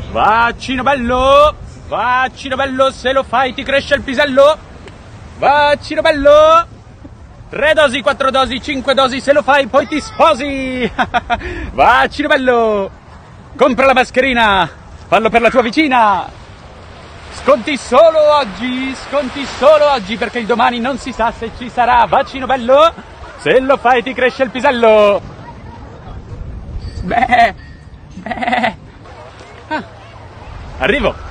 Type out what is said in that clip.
Vaccino bello, se lo fai ti cresce il pisello. Vaccino bello. 3 dosi, 4 dosi, 5 dosi, se lo fai poi ti sposi. Vaccino bello. Compra la mascherina, fallo per la tua vicina. Sconti solo oggi, perché il domani non si sa se ci sarà. Vaccino bello, se lo fai ti cresce il pisello. Beh. Arrivo.